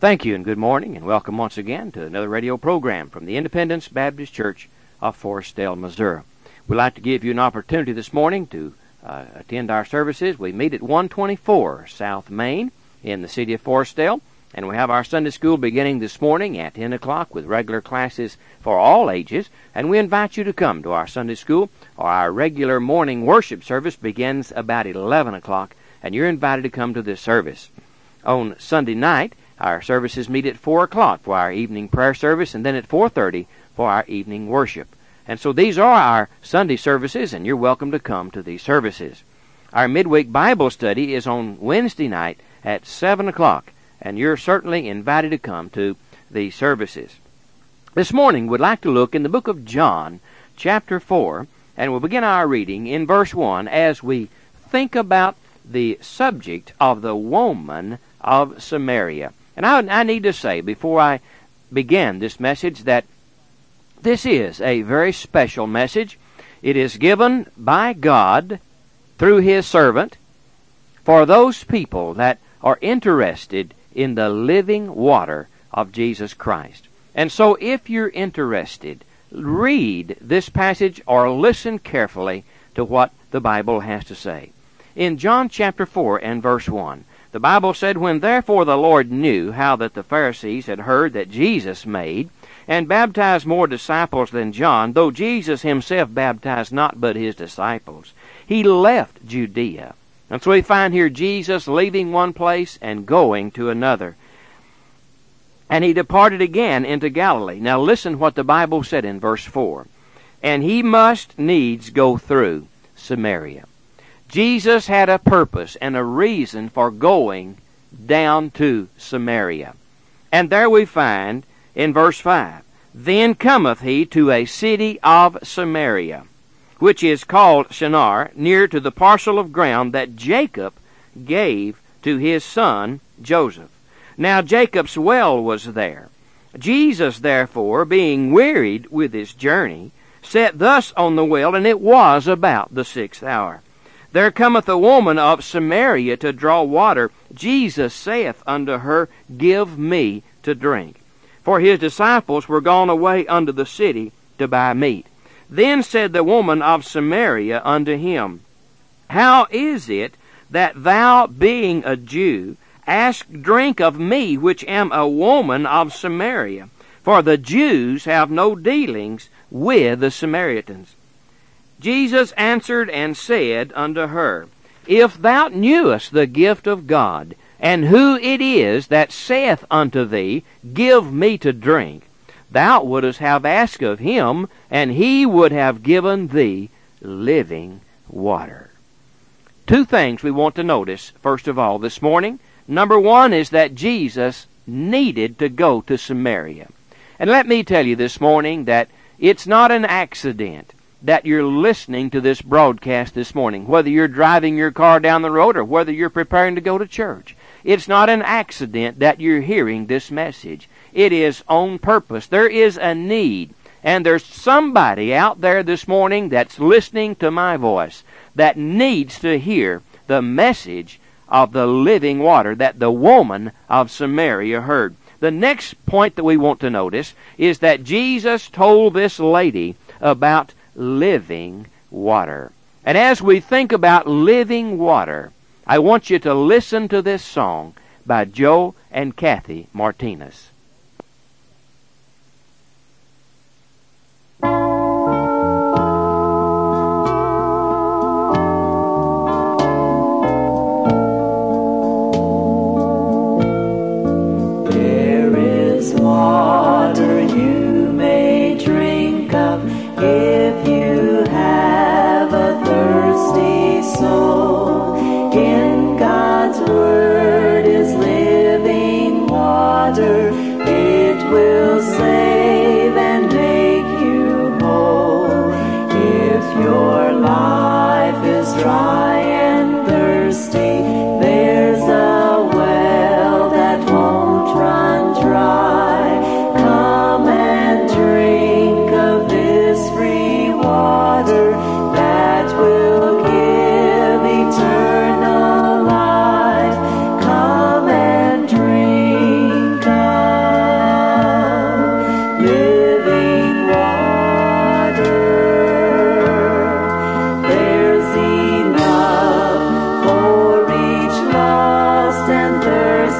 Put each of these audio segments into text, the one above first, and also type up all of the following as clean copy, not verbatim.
Thank you and good morning and welcome once again to another radio program from the Independence Baptist Church of Forestdale, Missouri. We'd like to give you an opportunity this morning to attend our services. We meet at 124 South Main in the city of Forestdale, and we have our Sunday school beginning this morning at 10 o'clock with regular classes for all ages, and we invite you to come to our Sunday school. Our regular morning worship service begins about 11 o'clock, and you're invited to come to this service. On Sunday night, our services meet at 4 o'clock for our evening prayer service, and then at 4:30 for our evening worship. And so these are our Sunday services, and you're welcome to come to these services. Our midweek Bible study is on Wednesday night at 7 o'clock, and you're certainly invited to come to these services. This morning, we'd like to look in the book of John, chapter 4, and we'll begin our reading in verse 1 as we think about the subject of the woman of Samaria. And I need to say, before I begin this message, that this is a very special message. It is given by God through His servant for those people that are interested in the living water of Jesus Christ. And so if you're interested, read this passage or listen carefully to what the Bible has to say. In John chapter 4 and verse 1, the Bible said, "When therefore the Lord knew how that the Pharisees had heard that Jesus made and baptized more disciples than John, though Jesus himself baptized not but his disciples, he left Judea." And so we find here Jesus leaving one place and going to another. "And he departed again into Galilee." Now listen what the Bible said in verse 4. "And he must needs go through Samaria." Jesus had a purpose and a reason for going down to Samaria. And there we find in verse 5, "Then cometh he to a city of Samaria, which is called Shinar, near to the parcel of ground that Jacob gave to his son Joseph. Now Jacob's well was there. Jesus, therefore, being wearied with his journey, sat thus on the well, and it was about the 6th hour. There cometh a woman of Samaria to draw water. Jesus saith unto her, Give me to drink. For his disciples were gone away unto the city to buy meat. Then said the woman of Samaria unto him, How is it that thou, being a Jew, ask drink of me, which am a woman of Samaria? For the Jews have no dealings with the Samaritans. Jesus answered and said unto her, If thou knewest the gift of God, and who it is that saith unto thee, Give me to drink, thou wouldst have asked of him, and he would have given thee living water." Two things we want to notice, first of all, this morning. Number one is that Jesus needed to go to Samaria. And let me tell you this morning that it's not an accident that you're listening to this broadcast this morning, whether you're driving your car down the road or whether you're preparing to go to church. It's not an accident that you're hearing this message. It is on purpose. There is a need, and there's somebody out there this morning that's listening to my voice that needs to hear the message of the living water that the woman of Samaria heard. The next point that we want to notice is that Jesus told this lady about living water. And as we think about living water, I want you to listen to this song by Joe and Kathy Martinez. There is water you may drink of if you have a thirsty soul. In God's word is living water.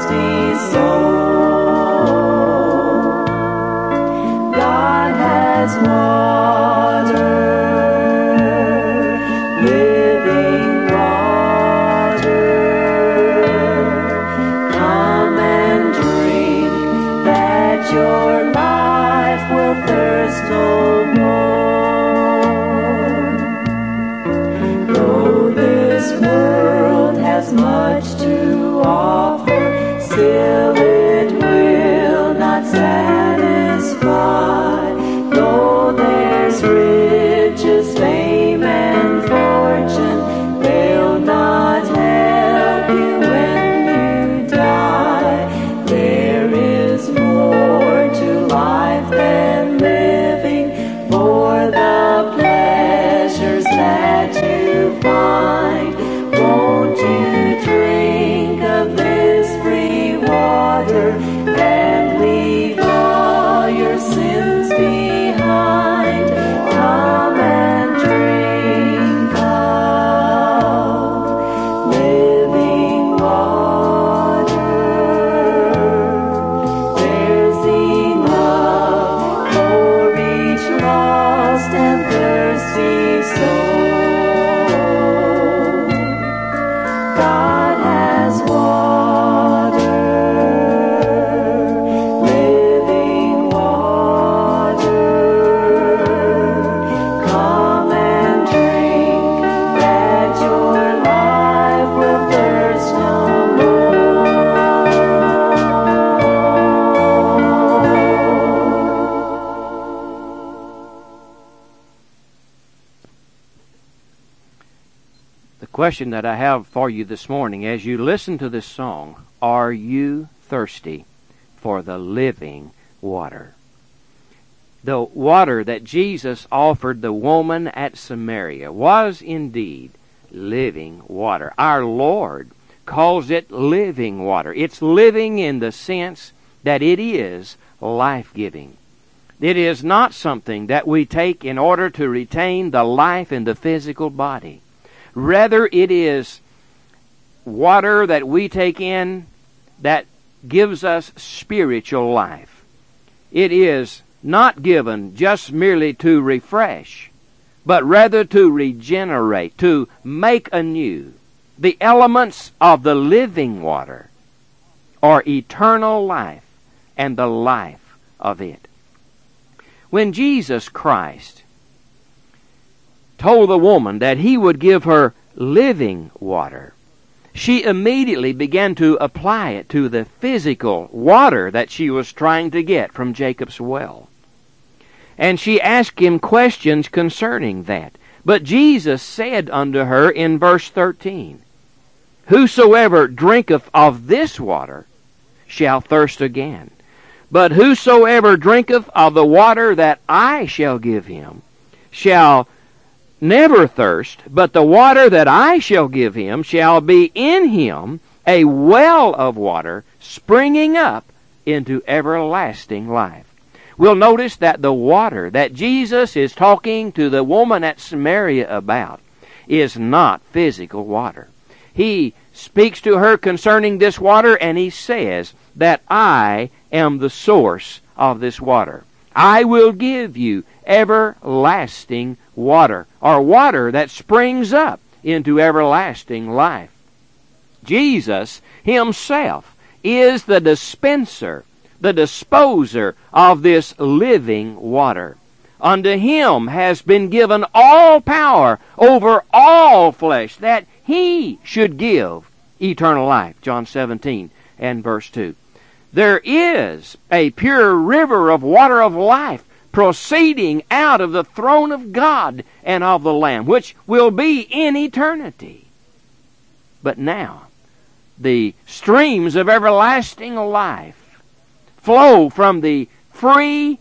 thirsty soul. God has water, living water. Come and drink, that your life will thirst no more. Though this world has much to offer, still it will not satisfy. Though there's riches, fame, and fortune, they'll not help you when you die. There is more to life than living, for the pleasures that you find. Won't you drink of this free water and leave all your sins behind? Come and drink of living water. There's enough for each lost and thirsty soul. God has water, living water. Come and drink, that your life will thirst no more. The question that I have for you this morning as you listen to this song, are you thirsty for the living water? The water that Jesus offered the woman at Samaria was indeed living water. Our Lord calls it living water. It's living in the sense that it is life-giving. It is not something that we take in order to retain the life in the physical body. Rather, it is water that we take in that gives us spiritual life. It is not given just merely to refresh, but rather to regenerate, to make anew. The elements of the living water are eternal life and the life of it. When Jesus Christ told the woman that he would give her living water, she immediately began to apply it to the physical water that she was trying to get from Jacob's well. And she asked him questions concerning that. But Jesus said unto her in verse 13, Whosoever drinketh of this water shall thirst again. But whosoever drinketh of the water that I shall give him shall never thirst, but the water that I shall give him shall be in him a well of water springing up into everlasting life. We'll notice that the water that Jesus is talking to the woman at Samaria about is not physical water. He speaks to her concerning this water, and he says that I am the source of this water. I will give you everlasting water, or water that springs up into everlasting life. Jesus himself is the dispenser, the disposer of this living water. Unto him has been given all power over all flesh, that he should give eternal life. John 17 and verse 2. There is a pure river of water of life proceeding out of the throne of God and of the Lamb, which will be in eternity. But now, the streams of everlasting life flow from the free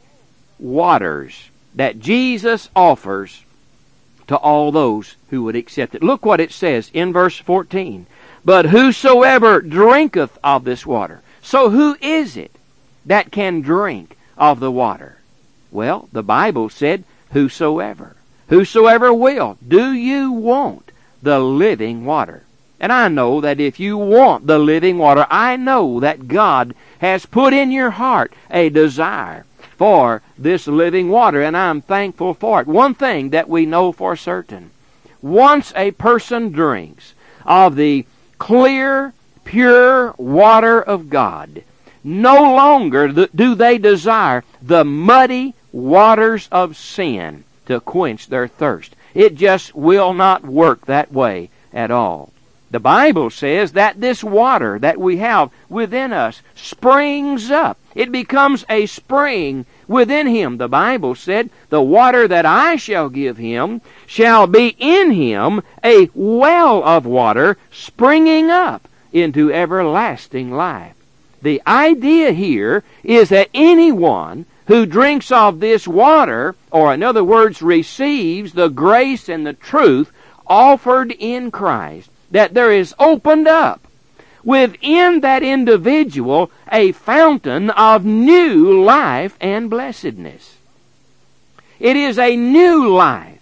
waters that Jesus offers to all those who would accept it. Look what it says in verse 14. But whosoever drinketh of this water. So who is it that can drink of the water? Well, the Bible said, whosoever. Whosoever will. Do you want the living water? And I know that if you want the living water, I know that God has put in your heart a desire for this living water, and I'm thankful for it. One thing that we know for certain, once a person drinks of the clear, pure water of God, no longer do they desire the muddy waters of sin to quench their thirst. It just will not work that way at all. The Bible says that this water that we have within us springs up. It becomes a spring within him. The Bible said, the water that I shall give him shall be in him a well of water springing up into everlasting life. The idea here is that anyone who drinks of this water, or in other words, receives the grace and the truth offered in Christ, that there is opened up within that individual a fountain of new life and blessedness. It is a new life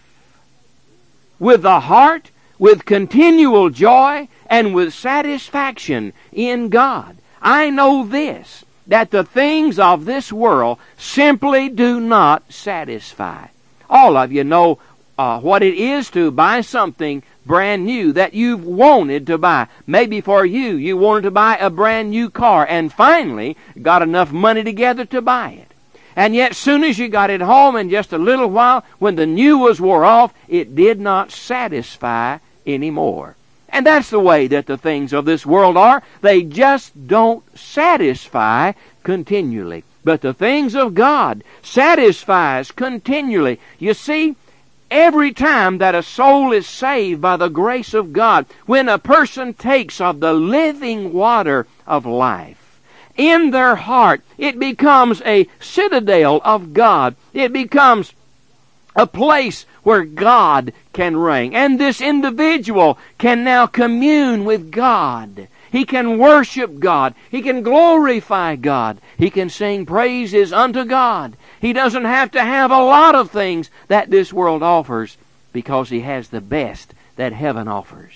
with the heart, with continual joy, and with satisfaction in God. I know this, that the things of this world simply do not satisfy. All of you know what it is to buy something brand new that you've wanted to buy. Maybe for you, you wanted to buy a brand new car and finally got enough money together to buy it. And yet, soon as you got it home, in just a little while, when the new was wore off, it did not satisfy anymore. And that's the way that the things of this world are. They just don't satisfy continually. But the things of God satisfies continually. You see, every time that a soul is saved by the grace of God, when a person takes of the living water of life in their heart, it becomes a citadel of God. It becomes a place where God can reign. And this individual can now commune with God. He can worship God. He can glorify God. He can sing praises unto God. He doesn't have to have a lot of things that this world offers, because he has the best that heaven offers.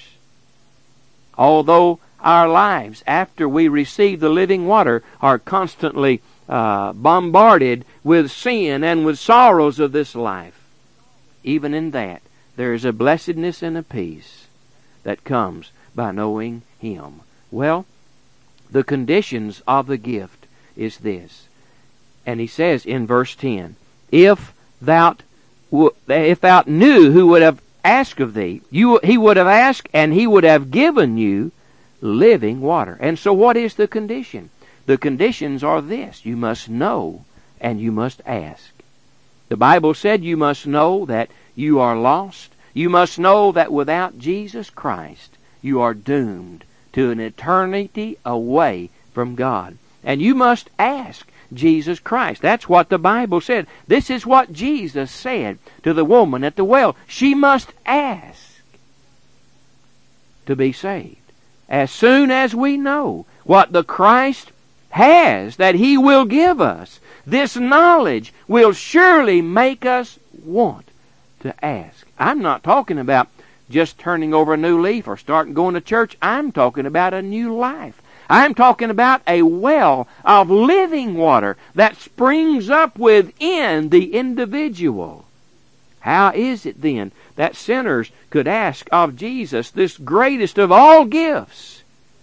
Although our lives, after we receive the living water, are constantly bombarded with sin and with sorrows of this life, even in that, there is a blessedness and a peace that comes by knowing Him. Well, the conditions of the gift is this. And he says in verse 10, If thou knew who would have asked of thee, he would have asked, and he would have given you living water. And so what is the condition? The conditions are this. You must know and you must ask. The Bible said you must know that you are lost. You must know that without Jesus Christ, you are doomed to an eternity away from God. And you must ask Jesus Christ. That's what the Bible said. This is what Jesus said to the woman at the well. She must ask to be saved. As soon as we know what the Christ has that He will give us, this knowledge will surely make us want to ask. I'm not talking about just turning over a new leaf or starting going to church. I'm talking about a new life. I'm talking about a well of living water that springs up within the individual. How is it then that sinners could ask of Jesus this greatest of all gifts?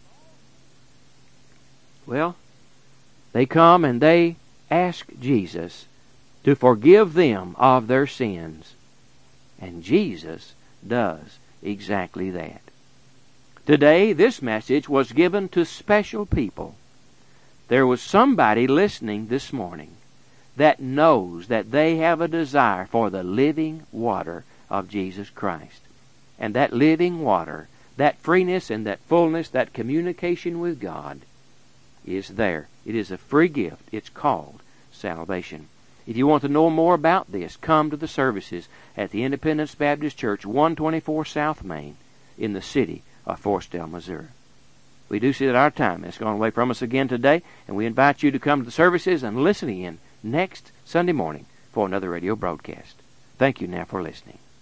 Well, they come and they ask Jesus to forgive them of their sins. And Jesus does exactly that. Today, this message was given to special people. There was somebody listening this morning that knows that they have a desire for the living water of Jesus Christ. And that living water, that freeness and that fullness, that communication with God is there. It is a free gift. It's called salvation. If you want to know more about this, come to the services at the Independence Baptist Church, 124 South Main, in the city of Forestdale, Missouri. We do see that our time has gone away from us again today, and we invite you to come to the services and listen in next Sunday morning for another radio broadcast. Thank you now for listening.